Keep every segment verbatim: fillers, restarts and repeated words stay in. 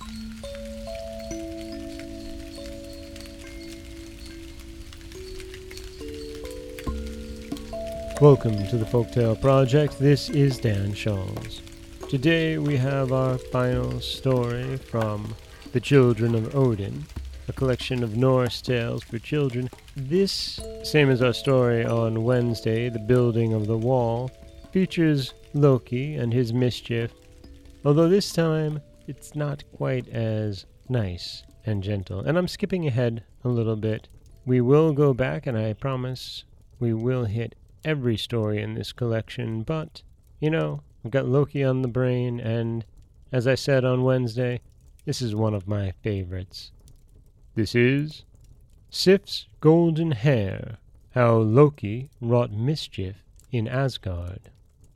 Welcome to the Folktale Project. This is Dan Scholz. Today we have our final story from The Children of Odin, a collection of Norse tales for children. This, same as our story on Wednesday, The Building of the Wall, features Loki and his mischief, although this time it's not quite as nice and gentle. And I'm skipping ahead a little bit. We will go back, and I promise we will hit every story in this collection, but, you know, I've got Loki on the brain, and, as I said on Wednesday, this is one of my favorites. This is Sif's Golden Hair, How Loki Wrought Mischief in Asgard.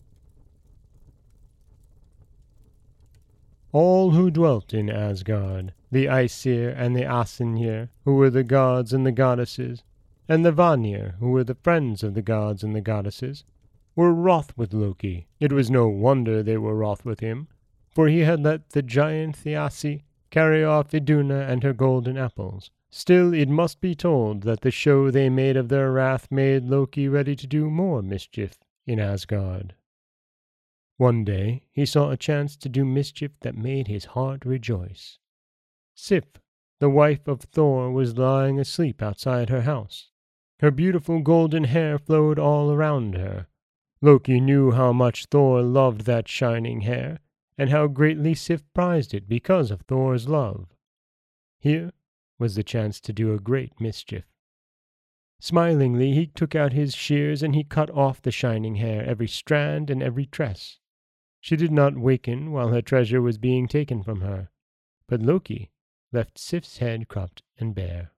All who dwelt in Asgard, the Aesir and the Asyniur, who were the gods and the goddesses, and the Vanir, who were the friends of the gods and the goddesses, were wroth with Loki. It was no wonder they were wroth with him, for he had let the giant Thiassi carry off Iduna and her golden apples. Still it must be told that the show they made of their wrath made Loki ready to do more mischief in Asgard. One day he saw a chance to do mischief that made his heart rejoice. Sif, the wife of Thor, was lying asleep outside her house. Her beautiful golden hair flowed all around her. Loki knew how much Thor loved that shining hair, and how greatly Sif prized it because of Thor's love. Here was the chance to do a great mischief. Smilingly he took out his shears and he cut off the shining hair, every strand and every tress. She did not waken while her treasure was being taken from her, but Loki left Sif's head cropped and bare.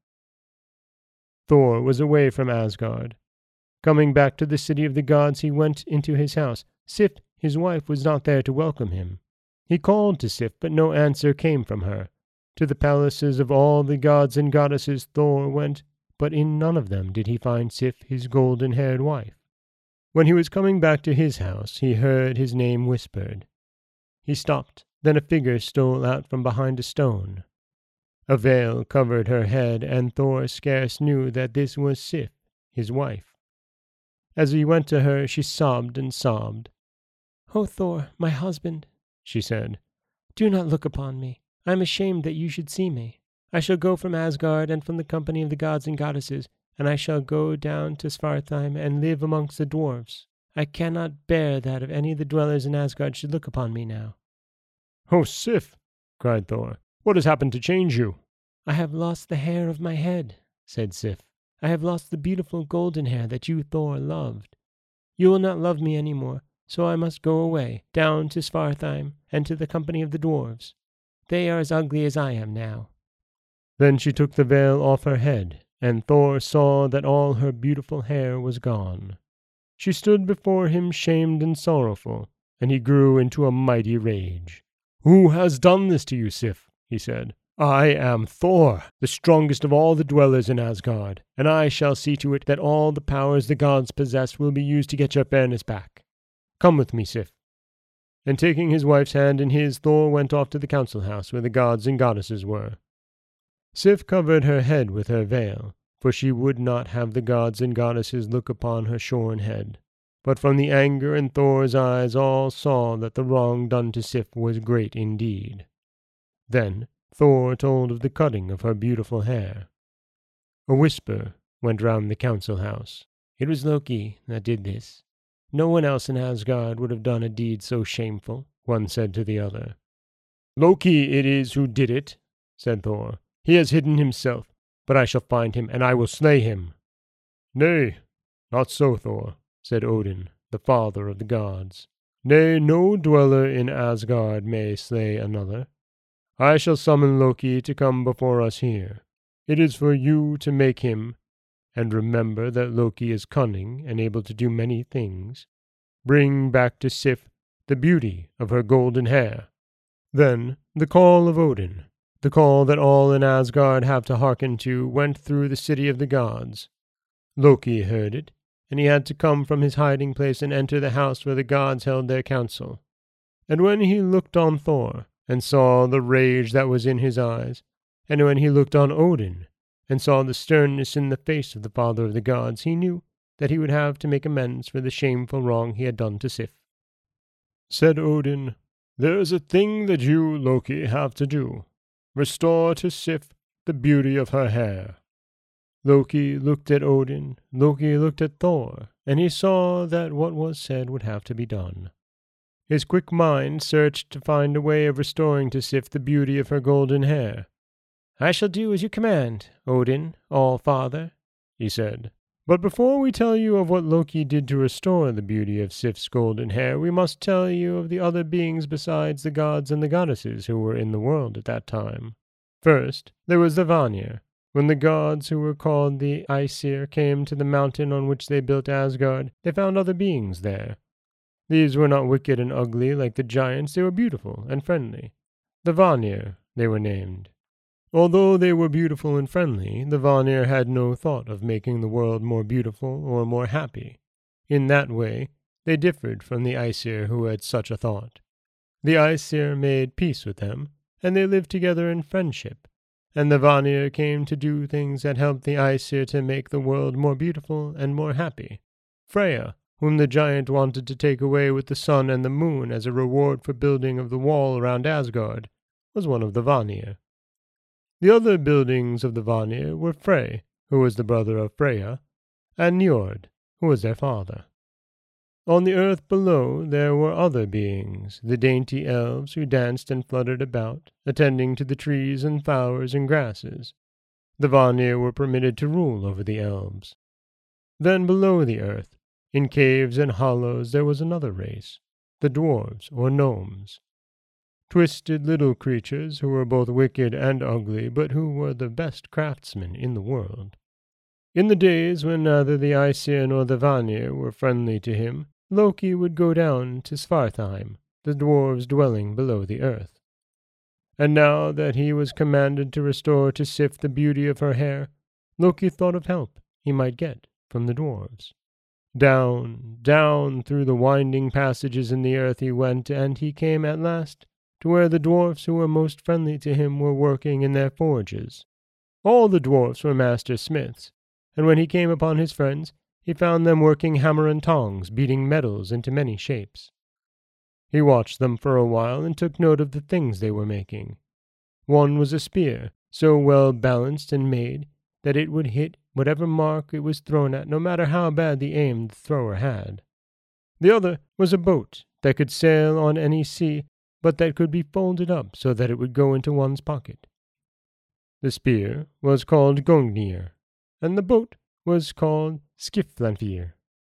Thor was away from Asgard. Coming back to the city of the gods, he went into his house. Sif, his wife, was not there to welcome him. He called to Sif, but no answer came from her. To the palaces of all the gods and goddesses Thor went, but in none of them did he find Sif, his golden-haired wife. When he was coming back to his house, he heard his name whispered. He stopped. Then a figure stole out from behind a stone. A veil covered her head, and Thor scarce knew that this was Sif, his wife. As he went to her, she sobbed and sobbed. "O Thor, my husband," she said, "do not look upon me. I am ashamed that you should see me. I shall go from Asgard and from the company of the gods and goddesses, and I shall go down to Svartheim and live amongst the dwarfs. I cannot bear that of any of the dwellers in Asgard should look upon me now." "O Sif," cried Thor, "what has happened to change you?" "I have lost the hair of my head," said Sif. "I have lost the beautiful golden hair that you, Thor, loved. You will not love me any more, so I must go away, down to Svartheim, and to the company of the dwarves. They are as ugly as I am now." Then she took the veil off her head, and Thor saw that all her beautiful hair was gone. She stood before him shamed and sorrowful, and he grew into a mighty rage. "Who has done this to you, Sif?" he said. "I am Thor, the strongest of all the dwellers in Asgard, and I shall see to it that all the powers the gods possess will be used to get your fairness back. Come with me, Sif." And taking his wife's hand in his, Thor went off to the council house where the gods and goddesses were. Sif covered her head with her veil, for she would not have the gods and goddesses look upon her shorn head. But from the anger in Thor's eyes all saw that the wrong done to Sif was great indeed. Then Thor told of the cutting of her beautiful hair. A whisper went round the council house. It was Loki that did this. No one else in Asgard would have done a deed so shameful, one said to the other. "Loki it is who did it," said Thor. "He has hidden himself, but I shall find him, and I will slay him." "Nay, not so, Thor," said Odin, the father of the gods. "Nay, no dweller in Asgard may slay another. I shall summon Loki to come before us here. It is for you to make him, and remember that Loki is cunning and able to do many things. Bring back to Sif the beauty of her golden hair." Then the call of Odin, the call that all in Asgard have to hearken to, went through the city of the gods. Loki heard it, and he had to come from his hiding place and enter the house where the gods held their council. And when he looked on Thor, and saw the rage that was in his eyes, and when he looked on Odin, and saw the sternness in the face of the father of the gods, he knew that he would have to make amends for the shameful wrong he had done to Sif. Said Odin, "There is a thing that you, Loki, have to do. Restore to Sif the beauty of her hair." Loki looked at Odin, Loki looked at Thor, and he saw that what was said would have to be done. His quick mind searched to find a way of restoring to Sif the beauty of her golden hair. "I shall do as you command, Odin, All-Father," he said. "But before we tell you of what Loki did to restore the beauty of Sif's golden hair, we must tell you of the other beings besides the gods and the goddesses who were in the world at that time. First, there was the Vanir. When the gods who were called the Aesir came to the mountain on which they built Asgard, they found other beings there. These were not wicked and ugly like the giants, they were beautiful and friendly. The Vanir, they were named. Although they were beautiful and friendly, the Vanir had no thought of making the world more beautiful or more happy. In that way, they differed from the Aesir who had such a thought. The Aesir made peace with them, and they lived together in friendship, and the Vanir came to do things that helped the Aesir to make the world more beautiful and more happy. Freya, whom the giant wanted to take away with the sun and the moon as a reward for building of the wall around Asgard, was one of the Vanir. The other buildings of the Vanir were Frey, who was the brother of Freya, and Njord, who was their father. On the earth below there were other beings, the dainty elves who danced and fluttered about, attending to the trees and flowers and grasses. The Vanir were permitted to rule over the elves. Then below the earth, in caves and hollows, there was another race, the dwarves or gnomes. Twisted little creatures who were both wicked and ugly, but who were the best craftsmen in the world. In the days when neither the Aesir nor the Vanir were friendly to him, Loki would go down to Svartheim, the dwarves dwelling below the earth. And now that he was commanded to restore to Sif the beauty of her hair, Loki thought of help he might get from the dwarves. Down, down through the winding passages in the earth he went, and he came at last to where the dwarfs who were most friendly to him were working in their forges. All the dwarfs were master smiths, and when he came upon his friends, he found them working hammer and tongs, beating metals into many shapes. He watched them for a while and took note of the things they were making. One was a spear, so well balanced and made that it would hit whatever mark it was thrown at, no matter how bad the aim the thrower had. The other was a boat that could sail on any sea, but that could be folded up so that it would go into one's pocket. The spear was called Gungnir, and the boat was called Skiflanfir.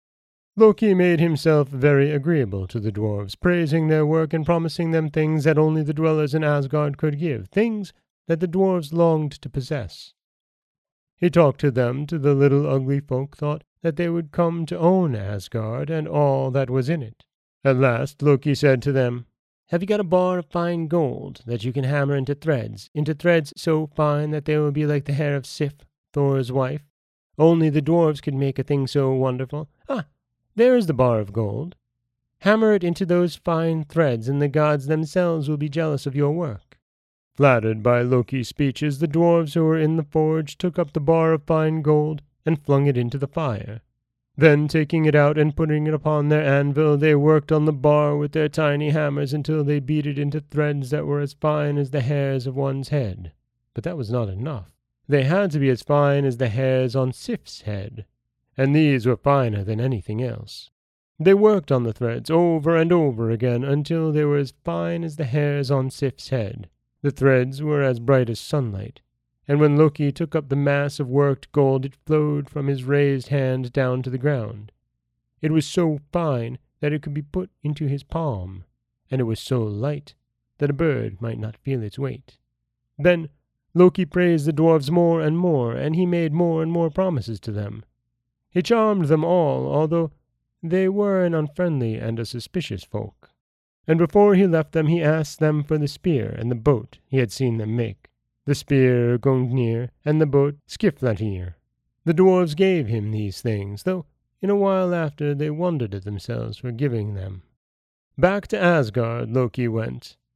Loki made himself very agreeable to the dwarves, praising their work and promising them things that only the dwellers in Asgard could give, things that the dwarves longed to possess. He talked to them till the little ugly folk thought that they would come to own Asgard and all that was in it. At last Loki said to them, "Have you got a bar of fine gold that you can hammer into threads, into threads so fine that they will be like the hair of Sif, Thor's wife? Only the dwarves could make a thing so wonderful. Ah, there is the bar of gold. Hammer it into those fine threads, and the gods themselves will be jealous of your work." Flattered by Loki's speeches, the dwarves who were in the forge took up the bar of fine gold and flung it into the fire. Then, taking it out and putting it upon their anvil, they worked on the bar with their tiny hammers until they beat it into threads that were as fine as the hairs of one's head. But that was not enough. They had to be as fine as the hairs on Sif's head, and these were finer than anything else. They worked on the threads over and over again until they were as fine as the hairs on Sif's head. The threads were as bright as sunlight, and when Loki took up the mass of worked gold, it flowed from his raised hand down to the ground. It was so fine that it could be put into his palm, and it was so light that a bird might not feel its weight. Then Loki praised the dwarves more and more, and he made more and more promises to them. He charmed them all, although they were an unfriendly and a suspicious folk. And before he left them, he asked them for the spear and the boat he had seen them make. The spear Gungnir, and the boat Skiflanfir. The dwarves gave him these things, though in a while after they wondered at themselves for giving them. Back to Asgard Loki went.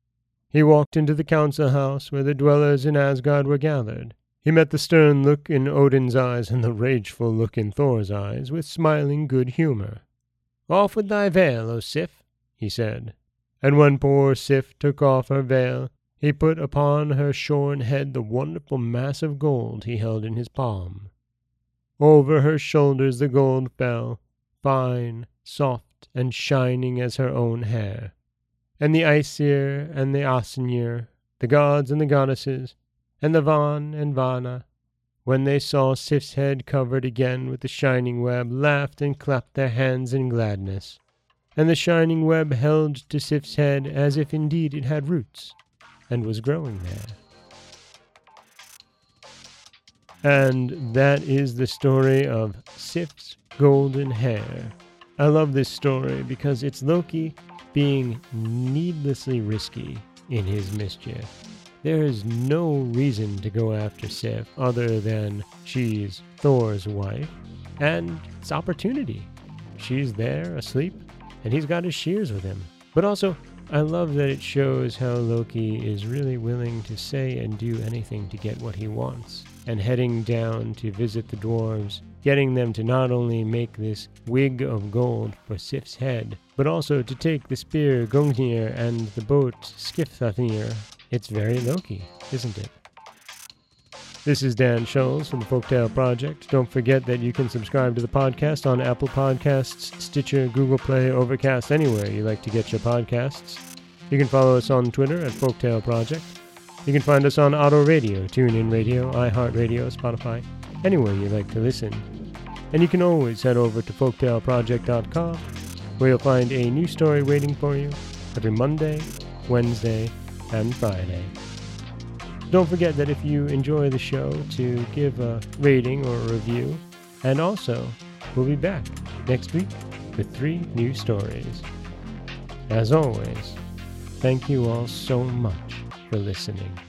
He walked into the council house where the dwellers in Asgard were gathered. He met the stern look in Odin's eyes and the rageful look in Thor's eyes with smiling good humor. "Off with thy veil, O Sif," he said. And when poor Sif took off her veil, he put upon her shorn head the wonderful mass of gold he held in his palm. Over her shoulders the gold fell, fine, soft, and shining as her own hair. And the Aesir and the Asyniur, the gods and the goddesses, and the Van and Vana, when they saw Sif's head covered again with the shining web, laughed and clapped their hands in gladness. And the shining web held to Sif's head as if indeed it had roots, and was growing there. And that is the story of Sif's golden hair. I love this story because it's Loki being needlessly risky in his mischief. There is no reason to go after Sif other than she's Thor's wife, and it's opportunity. She's there, asleep, and he's got his shears with him. But also, I love that it shows how Loki is really willing to say and do anything to get what he wants. And heading down to visit the dwarves, getting them to not only make this wig of gold for Sif's head, but also to take the spear Gungnir and the boat Skifnir. It's very Loki, isn't it? This is Dan Scholes from the Folktale Project. Don't forget that you can subscribe to the podcast on Apple Podcasts, Stitcher, Google Play, Overcast, anywhere you like to get your podcasts. You can follow us on Twitter at Folktale Project. You can find us on Auto Radio, TuneIn Radio, iHeartRadio, Spotify, anywhere you like to listen. And you can always head over to folktale project dot com, where you'll find a new story waiting for you every Monday, Wednesday, and Friday. Don't forget that if you enjoy the show, to give a rating or a review. And also, we'll be back next week with three new stories. As always, thank you all so much for listening.